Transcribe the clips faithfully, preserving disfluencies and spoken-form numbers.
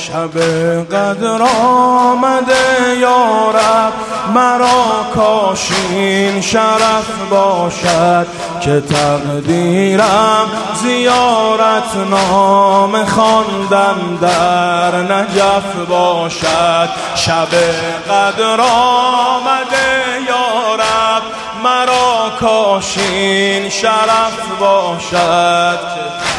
شب قدر آمده یا رب، مرا کاش این شرف باشد که تقدیرم زیارت نامه خواندن در نجف باشد. شب قدر آمده یا رب، مرا کاش این شرف باشد که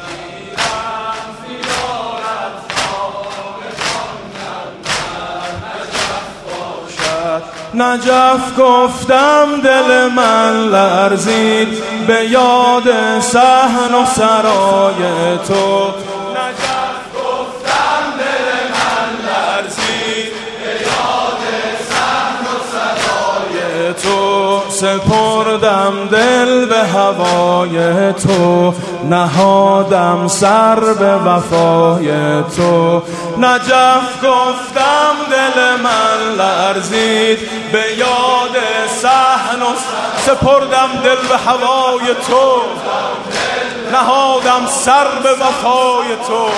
نجف گفتم دل من لرزید به یاد صحن و سرای تو. نجف گفتم دل من لرزید به یاد صحن و سرای تو. سپردم دل به هوای تو، نهادم سر به وفای تو. نجف گفتم دل من لرزید به یاد صحن و سپردم دل به هوای تو، نهادم سر به وفای تو.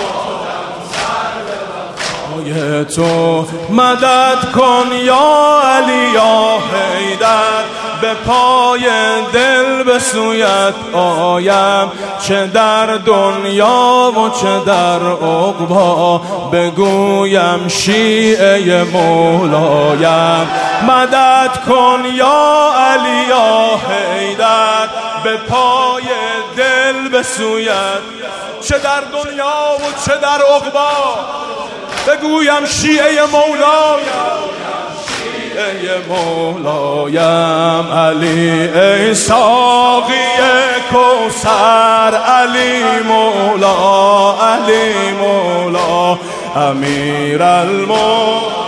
تو مدد کن یا علی یا حیدر، به پای دل به سویت آیم، چه در دنیا و چه در عقبا بگویم شیعه مولایم. مدد کن یا علی یا حیدر، به پای دل به سویت، چه در دنیا و چه در عقبا بگویم شیعه مولایم. شیعه مولایم علی ای ساقی کوثر، علی مولا، علی مولا، امیر المومنین.